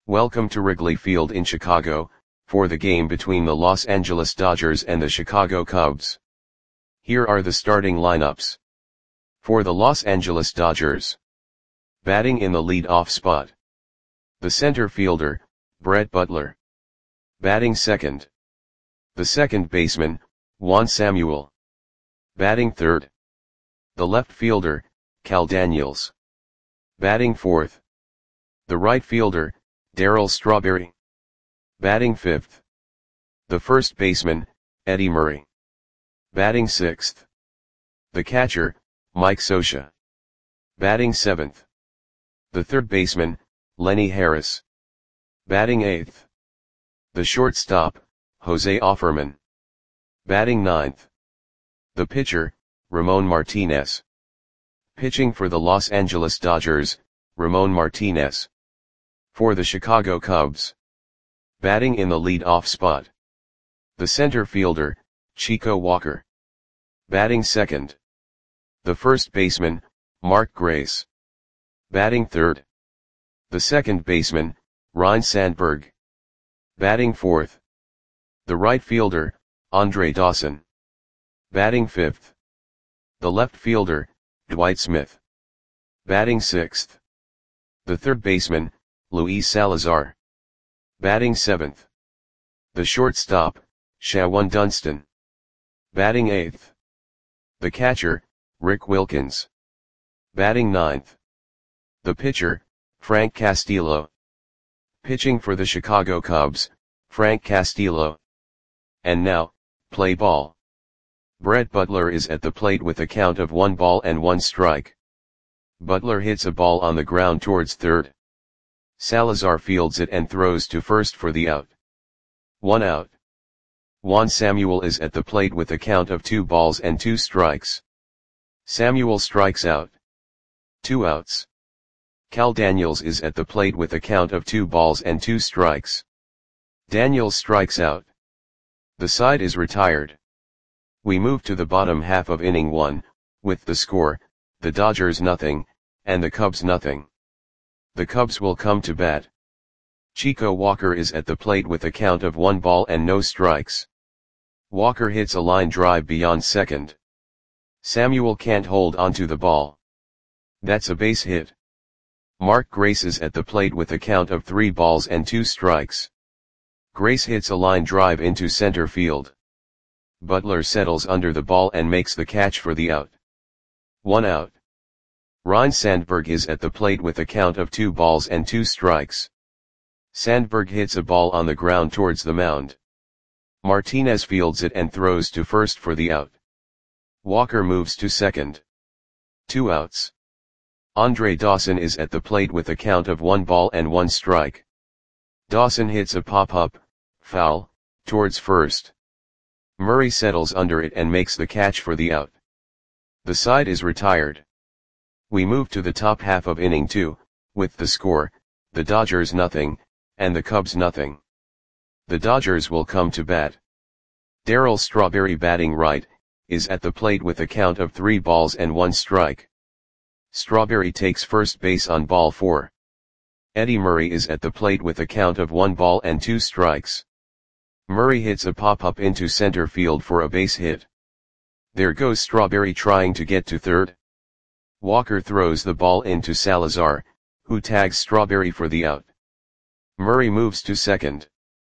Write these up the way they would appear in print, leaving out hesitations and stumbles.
Welcome to Wrigley Field in Chicago, for the game between the Los Angeles Dodgers and the Chicago Cubs. Here are the starting lineups. For the Los Angeles Dodgers. Batting in the lead-off spot. The center fielder, Brett Butler. Batting second. The second baseman, Juan Samuel. Batting third. The left fielder, Cal Daniels. Batting fourth. The right fielder, Darryl Strawberry. Batting fifth. The first baseman, Eddie Murray. Batting sixth. The catcher, Mike Scioscia. Batting seventh. The third baseman, Lenny Harris. Batting eighth. The shortstop, Jose Offerman. Batting ninth. The pitcher, Ramon Martinez. Pitching for the Los Angeles Dodgers, Ramon Martinez. For the Chicago Cubs. Batting in the lead-off spot. The center fielder, Chico Walker. Batting second. The first baseman, Mark Grace. Batting third. The second baseman, Ryne Sandberg. Batting fourth. The right fielder, Andre Dawson. Batting fifth. The left fielder, Dwight Smith. Batting sixth. The third baseman, Luis Salazar. Batting seventh. The shortstop, Shawan Dunston. Batting eighth. The catcher, Rick Wilkins. Batting ninth. The pitcher, Frank Castillo. Pitching for the Chicago Cubs, Frank Castillo. And now, play ball. Brett Butler is at the plate with a count of 1-1 Butler hits a ball on the ground towards third. Salazar fields it and throws to first for the out. 1 out. Juan Samuel is at the plate with a count of 2-2. Samuel strikes out. 2 outs. Cal Daniels is at the plate with a count of 2-2. Daniels strikes out. The side is retired. We move to the bottom half of inning 1, with the score, the Dodgers nothing, and the Cubs nothing. The Cubs will come to bat. Chico Walker is at the plate with a count of 1-0. Walker hits a line drive beyond second. Samuel can't hold onto the ball. That's a base hit. Mark Grace is at the plate with a count of 3-2. Grace hits a line drive into center field. Butler settles under the ball and makes the catch for the out. 1 out. Ryne Sandberg is at the plate with a count of 2-2. Sandberg hits a ball on the ground towards the mound. Martinez fields it and throws to first for the out. Walker moves to second. 2 outs. Andre Dawson is at the plate with a count of 1-1. Dawson hits a pop-up, foul, towards first. Murray settles under it and makes the catch for the out. The side is retired. We move to the top half of inning 2, with the score, the Dodgers nothing, and the Cubs nothing. The Dodgers will come to bat. Darryl Strawberry batting right, is at the plate with a count of 3-1. Strawberry takes first base on ball 4. Eddie Murray is at the plate with a count of 1-2. Murray hits a pop-up into center field for a base hit. There goes Strawberry trying to get to third. Walker throws the ball into Salazar, who tags Strawberry for the out. Murray moves to second.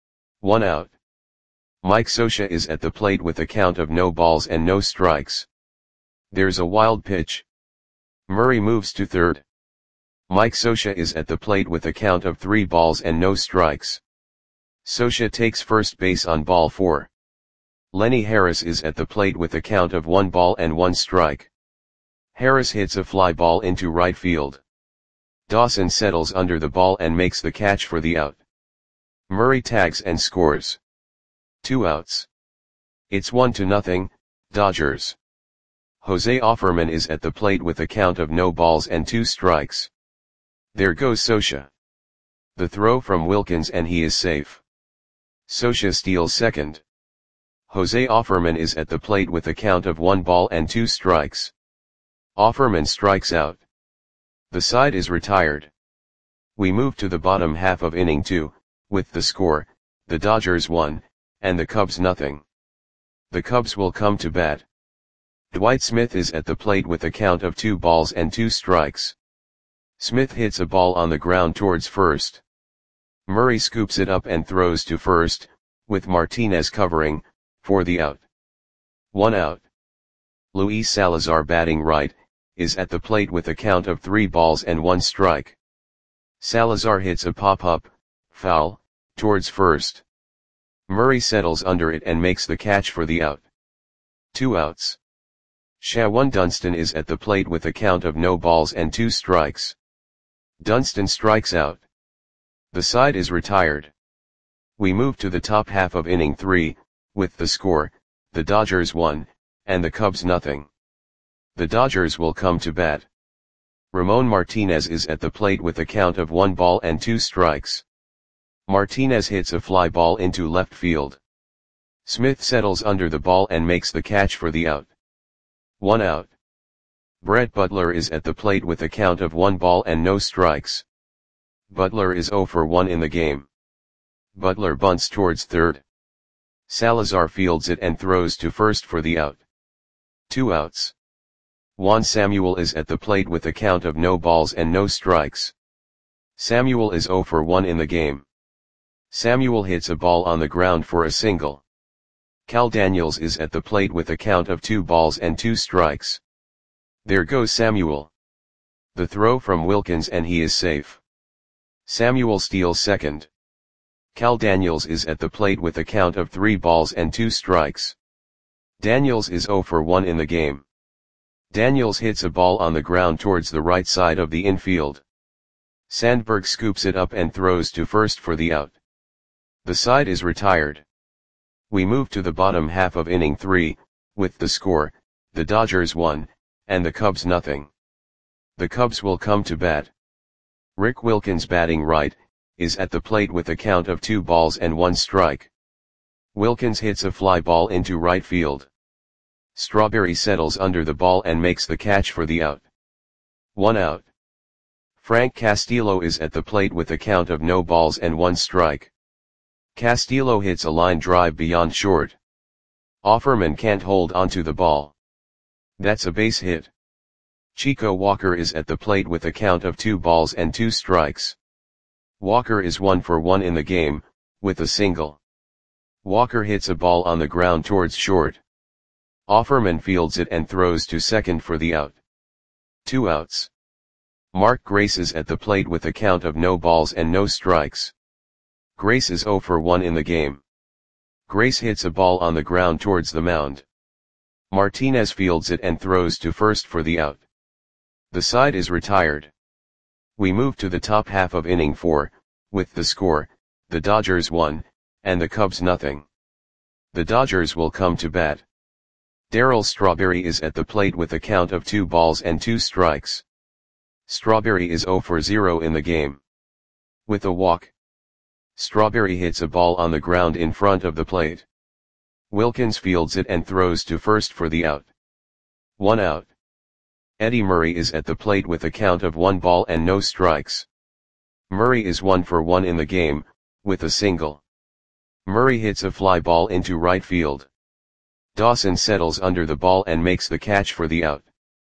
1 out. Mike Scioscia is at the plate with a count of no balls and no strikes. There's a wild pitch. Murray moves to third. Mike Scioscia is at the plate with a count of 3 balls and no strikes. Scioscia takes first base on ball 4. Lenny Harris is at the plate with a count of 1-1. Harris hits a fly ball into right field. Dawson settles under the ball and makes the catch for the out. Murray tags and scores. 2 outs. It's 1-0, Dodgers. Jose Offerman is at the plate with a count of no balls and 2 strikes. There goes Scioscia. The throw from Wilkins and he is safe. Scioscia steals second. Jose Offerman is at the plate with a count of 1-2. Offerman strikes out. The side is retired. We move to the bottom half of inning 2, with the score, the Dodgers 1, and the Cubs nothing. The Cubs will come to bat. Dwight Smith is at the plate with a count of 2 balls and 2 strikes. Smith hits a ball on the ground towards first. Murray scoops it up and throws to first, with Martinez covering, for the out. 1 out. Luis Salazar, batting right, is at the plate with a count of 3 balls and 1 strike. Salazar hits a pop-up, foul, towards first. Murray settles under it and makes the catch for the out. 2 outs. Shawan Dunston is at the plate with a count of no balls and 2 strikes. Dunston strikes out. The side is retired. We move to the top half of inning 3, with the score, the Dodgers 1, and the Cubs nothing. The Dodgers will come to bat. Ramon Martinez is at the plate with a count of 1 ball and 2 strikes. Martinez hits a fly ball into left field. Smith settles under the ball and makes the catch for the out. 1 out. Brett Butler is at the plate with a count of 1 ball and no strikes. Butler is 0 for 1 in the game. Butler bunts towards third. Salazar fields it and throws to first for the out. 2 outs. Juan Samuel is at the plate with a count of no balls and no strikes. Samuel is 0 for 1 in the game. Samuel hits a ball on the ground for a single. Cal Daniels is at the plate with a count of 2 balls and 2 strikes. There goes Samuel. The throw from Wilkins and he is safe. Samuel steals second. Cal Daniels is at the plate with a count of 3 balls and 2 strikes. Daniels is 0 for 1 in the game. Daniels hits a ball on the ground towards the right side of the infield. Sandberg scoops it up and throws to first for the out. The side is retired. We move to the bottom half of inning 3, with the score, the Dodgers 1, and the Cubs nothing. The Cubs will come to bat. Rick Wilkins, batting right, is at the plate with a count of 2 balls and 1 strike. Wilkins hits a fly ball into right field. Strawberry settles under the ball and makes the catch for the out. 1 out. Frank Castillo is at the plate with a count of no balls and 1 strike. Castillo hits a line drive beyond short. Offerman can't hold onto the ball. That's a base hit. Chico Walker is at the plate with a count of 2 balls and 2 strikes. Walker is 1 for 1 in the game, with a single. Walker hits a ball on the ground towards short. Offerman fields it and throws to second for the out. 2 outs. Mark Grace is at the plate with a count of no balls and no strikes. Grace is 0 for 1 in the game. Grace hits a ball on the ground towards the mound. Martinez fields it and throws to first for the out. The side is retired. We move to the top half of inning 4, with the score, the Dodgers 1, and the Cubs nothing. The Dodgers will come to bat. Darryl Strawberry is at the plate with a count of 2 balls and 2 strikes. Strawberry is 0 for 0 in the game. With a walk, Strawberry hits a ball on the ground in front of the plate. Wilkins fields it and throws to first for the out. 1 out. Eddie Murray is at the plate with a count of 1 ball and no strikes. Murray is 1 for 1 in the game, with a single. Murray hits a fly ball into right field. Dawson settles under the ball and makes the catch for the out.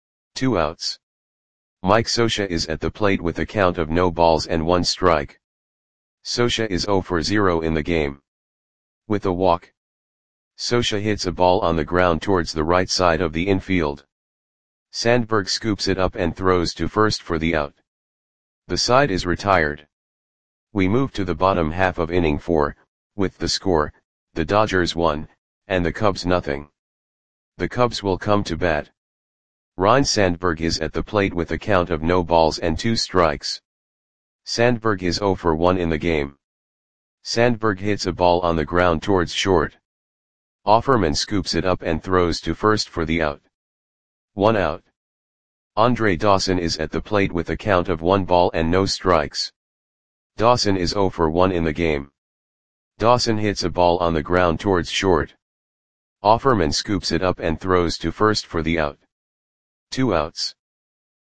2 outs. Mike Scioscia is at the plate with a count of no balls and 1 strike. Scioscia is 0 for 0 in the game. With a walk, Scioscia hits a ball on the ground towards the right side of the infield. Sandberg scoops it up and throws to first for the out. The side is retired. We move to the bottom half of inning 4, with the score, the Dodgers 1, and the Cubs nothing. The Cubs will come to bat. Ryne Sandberg is at the plate with a count of no balls and 2 strikes. Sandberg is 0 for 1 in the game. Sandberg hits a ball on the ground towards short. Offerman scoops it up and throws to first for the out. 1 out. Andre Dawson is at the plate with a count of 1 ball and no strikes. Dawson is 0 for 1 in the game. Dawson hits a ball on the ground towards short. Offerman scoops it up and throws to first for the out. 2 outs.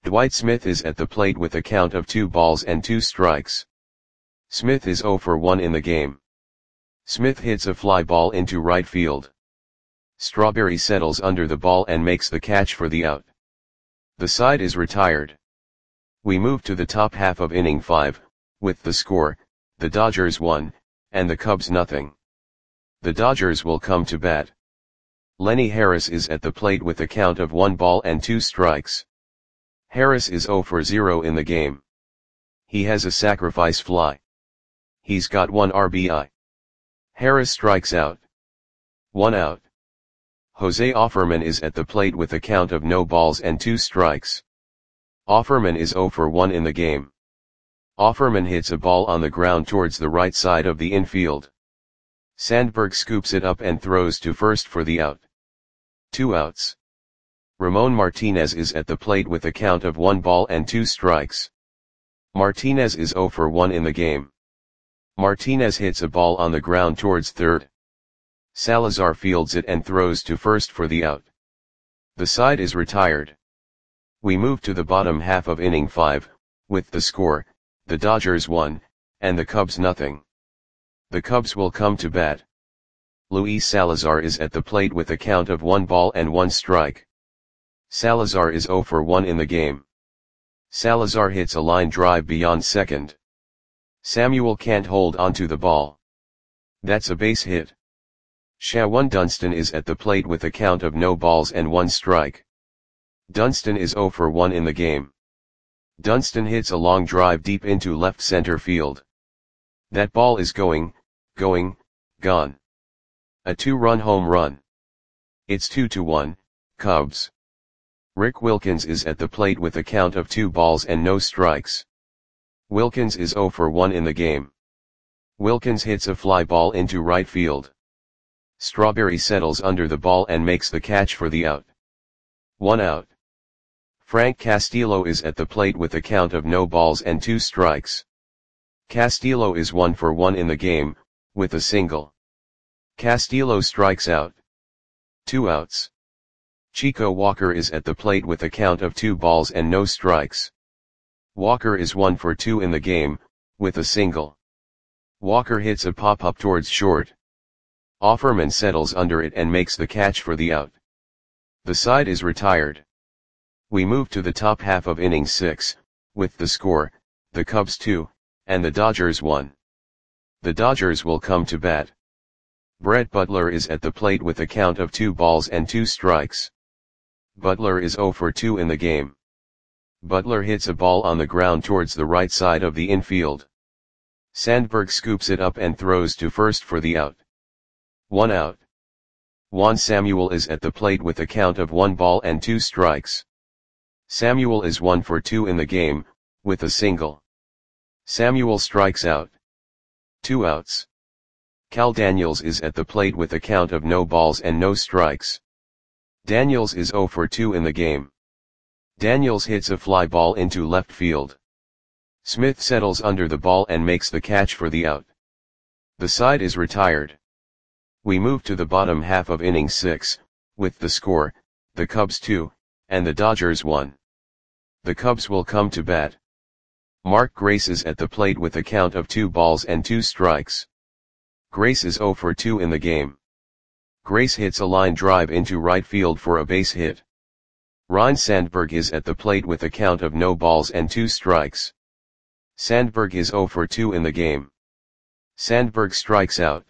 Dwight Smith is at the plate with a count of 2 balls and 2 strikes. Smith is 0 for 1 in the game. Smith hits a fly ball into right field. Strawberry settles under the ball and makes the catch for the out. The side is retired. We move to the top half of inning 5, with the score, the Dodgers 1, and the Cubs nothing. The Dodgers will come to bat. Lenny Harris is at the plate with a count of 1 ball and 2 strikes. Harris is 0 for 0 in the game. He has a sacrifice fly. He's got 1 RBI. Harris strikes out. 1 out. Jose Offerman is at the plate with a count of no balls and 2 strikes. Offerman is 0 for 1 in the game. Offerman hits a ball on the ground towards the right side of the infield. Sandberg scoops it up and throws to first for the out. 2 outs. Ramon Martinez is at the plate with a count of 1 ball and 2 strikes. Martinez is 0 for 1 in the game. Martinez hits a ball on the ground towards third. Salazar fields it and throws to first for the out. The side is retired. We move to the bottom half of inning 5, with the score, the Dodgers 1, and the Cubs nothing. The Cubs will come to bat. Luis Salazar is at the plate with a count of 1 ball and 1 strike. Salazar is 0 for 1 in the game. Salazar hits a line drive beyond second. Samuel can't hold onto the ball. That's a base hit. Shawan Dunston is at the plate with a count of no balls and 1 strike. Dunston is 0 for 1 in the game. Dunston hits a long drive deep into left center field. That ball is gone. A 2-run home run. It's 2-1, Cubs. Rick Wilkins is at the plate with a count of 2 balls and no strikes. Wilkins is 0 for 1 in the game. Wilkins hits a fly ball into right field. Strawberry settles under the ball and makes the catch for the out. 1 out. Frank Castillo is at the plate with a count of no balls and 2 strikes. Castillo is 1 for 1 in the game, with a single. Castillo strikes out. 2 outs. Chico Walker is at the plate with a count of 2 balls and no strikes. Walker is 1 for 2 in the game, with a single. Walker hits a pop-up towards short. Offerman settles under it and makes the catch for the out. The side is retired. We move to the top half of inning 6, with the score, the Cubs 2, and the Dodgers 1. The Dodgers will come to bat. Brett Butler is at the plate with a count of 2 balls and 2 strikes. Butler is 0 for 2 in the game. Butler hits a ball on the ground towards the right side of the infield. Sandberg scoops it up and throws to first for the out. 1 out. Juan Samuel is at the plate with a count of 1 ball and 2 strikes. Samuel is 1 for 2 in the game, with a single. Samuel strikes out. 2 outs. Cal Daniels is at the plate with a count of no balls and no strikes. Daniels is 0 for 2 in the game. Daniels hits a fly ball into left field. Smith settles under the ball and makes the catch for the out. The side is retired. We move to the bottom half of inning 6, with the score, the Cubs 2, and the Dodgers 1. The Cubs will come to bat. Mark Grace is at the plate with a count of 2 balls and 2 strikes. Grace is 0 for 2 in the game. Grace hits a line drive into right field for a base hit. Ryne Sandberg is at the plate with a count of no balls and 2 strikes. Sandberg is 0 for 2 in the game. Sandberg strikes out.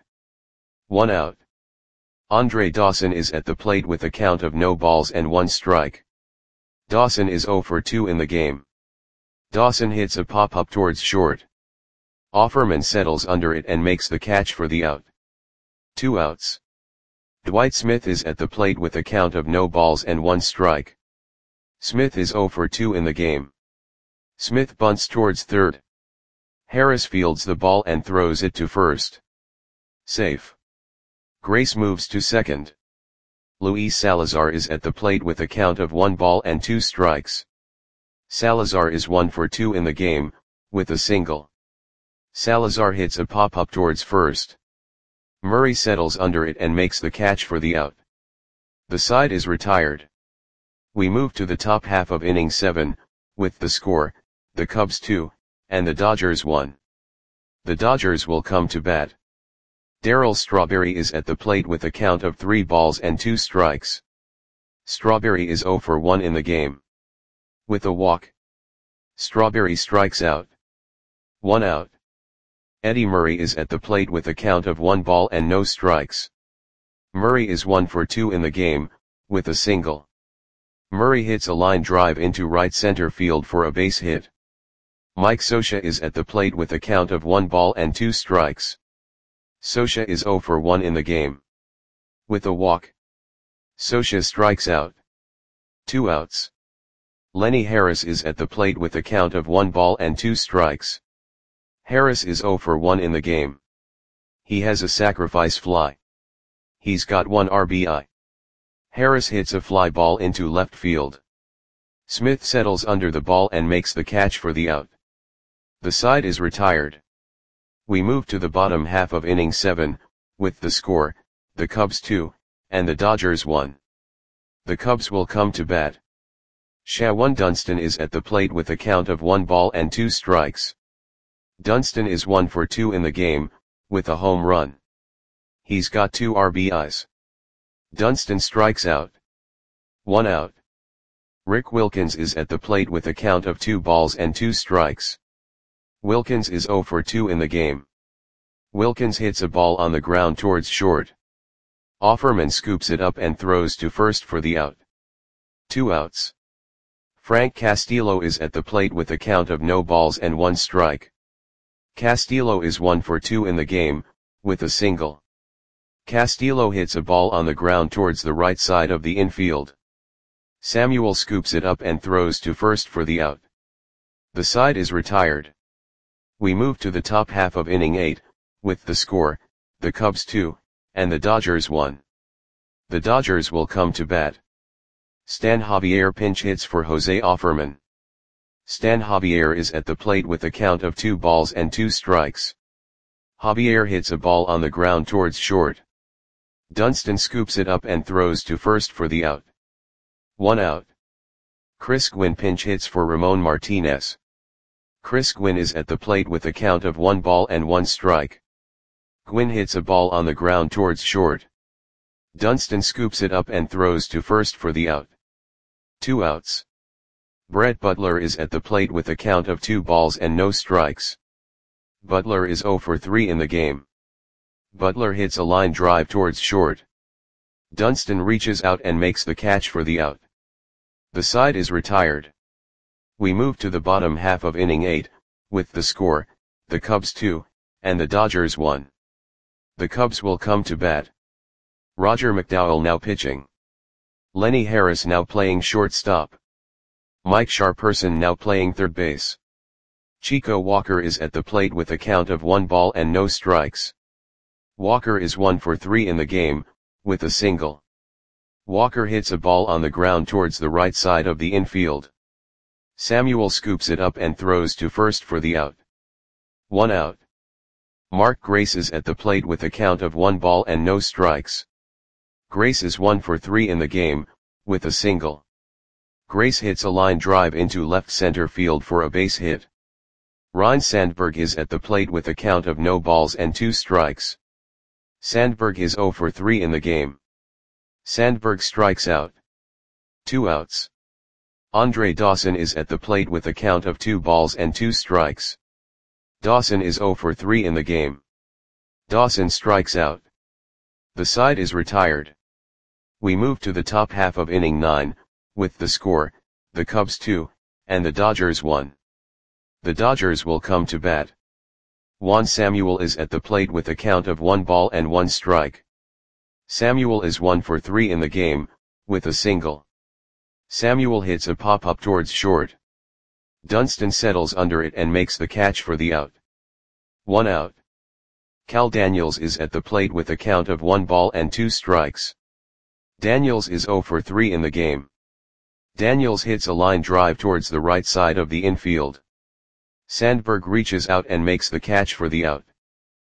1 out. Andre Dawson is at the plate with a count of no balls and 1 strike. Dawson is 0 for 2 in the game. Dawson hits a pop-up towards short. Offerman settles under it and makes the catch for the out. 2 outs. Dwight Smith is at the plate with a count of no balls and 1 strike. Smith is 0 for 2 in the game. Smith bunts towards third. Harris fields the ball and throws it to first. Safe. Grace moves to second. Luis Salazar is at the plate with a count of 1 ball and 2 strikes. Salazar is 1 for 2 in the game, with a single. Salazar hits a pop-up towards first. Murray settles under it and makes the catch for the out. The side is retired. We move to the top half of inning 7, with the score, the Cubs 2, and the Dodgers 1. The Dodgers will come to bat. Darryl Strawberry is at the plate with a count of 3 balls and 2 strikes. Strawberry is 0 for 1 in the game. With a walk, Strawberry strikes out. 1 out. Eddie Murray is at the plate with a count of 1 ball and no strikes. Murray is 1 for 2 in the game, with a single. Murray hits a line drive into right center field for a base hit. Mike Scioscia is at the plate with a count of 1 ball and 2 strikes. Scioscia is 0 for 1 in the game. With a walk, Scioscia strikes out. 2 outs. Lenny Harris is at the plate with a count of 1 ball and 2 strikes. Harris is 0 for 1 in the game. He has a sacrifice fly. He's got 1 RBI. Harris hits a fly ball into left field. Smith settles under the ball and makes the catch for the out. The side is retired. We move to the bottom half of inning 7, with the score, the Cubs 2, and the Dodgers 1. The Cubs will come to bat. Shawan Dunston is at the plate with a count of 1 ball and 2 strikes. Dunston is 1 for 2 in the game, with a home run. He's got 2 RBIs. Dunston strikes out. 1 out. Rick Wilkins is at the plate with a count of 2 balls and 2 strikes. Wilkins is 0 for 2 in the game. Wilkins hits a ball on the ground towards short. Offerman scoops it up and throws to first for the out. 2 outs. Frank Castillo is at the plate with a count of no balls and 1 strike. Castillo is 1 for 2 in the game, with a single. Castillo hits a ball on the ground towards the right side of the infield. Samuel scoops it up and throws to first for the out. The side is retired. We move to the top half of inning 8, with the score, the Cubs 2, and the Dodgers 1. The Dodgers will come to bat. Stan Javier pinch hits for Jose Offerman. Stan Javier is at the plate with a count of 2 balls and 2 strikes. Javier hits a ball on the ground towards short. Dunston scoops it up and throws to first for the out. 1 out. Chris Gwynn pinch hits for Ramon Martinez. Chris Gwynn is at the plate with a count of 1 ball and 1 strike. Gwynn hits a ball on the ground towards short. Dunston scoops it up and throws to first for the out. 2 outs. Brett Butler is at the plate with a count of 2 balls and no strikes. Butler is 0 for 3 in the game. Butler hits a line drive towards short. Dunston reaches out and makes the catch for the out. The side is retired. We move to the bottom half of inning 8, with the score, the Cubs 2, and the Dodgers 1. The Cubs will come to bat. Roger McDowell now pitching. Lenny Harris now playing shortstop. Mike Sharperson now playing third base. Chico Walker is at the plate with a count of 1 ball and no strikes. Walker is 1 for 3 in the game, with a single. Walker hits a ball on the ground towards the right side of the infield. Samuel scoops it up and throws to first for the out. 1 out. Mark Grace is at the plate with a count of 1 ball and no strikes. Grace is 1 for 3 in the game, with a single. Grace hits a line drive into left center field for a base hit. Ryne Sandberg is at the plate with a count of no balls and 2 strikes. Sandberg is 0 for 3 in the game. Sandberg strikes out. 2 outs. Andre Dawson is at the plate with a count of 2 balls and 2 strikes. Dawson is 0 for 3 in the game. Dawson strikes out. The side is retired. We move to the top half of inning 9, with the score, the Cubs 2, and the Dodgers 1. The Dodgers will come to bat. Juan Samuel is at the plate with a count of 1 ball and 1 strike. Samuel is 1 for 3 in the game, with a single. Samuel hits a pop-up towards short. Dunston settles under it and makes the catch for the out. 1 out. Cal Daniels is at the plate with a count of 1 ball and 2 strikes. Daniels is 0 for 3 in the game. Daniels hits a line drive towards the right side of the infield. Sandberg reaches out and makes the catch for the out.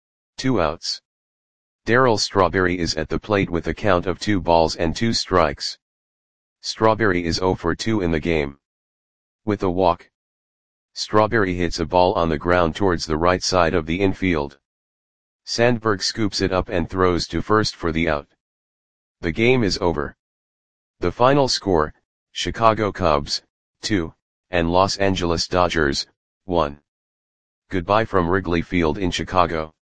2 outs. Darryl Strawberry is at the plate with a count of 2 balls and 2 strikes. Strawberry is 0 for 2 in the game. With a walk, Strawberry hits a ball on the ground towards the right side of the infield. Sandberg scoops it up and throws to first for the out. The game is over. The final score, Chicago Cubs, 2, and Los Angeles Dodgers, 1. Goodbye from Wrigley Field in Chicago.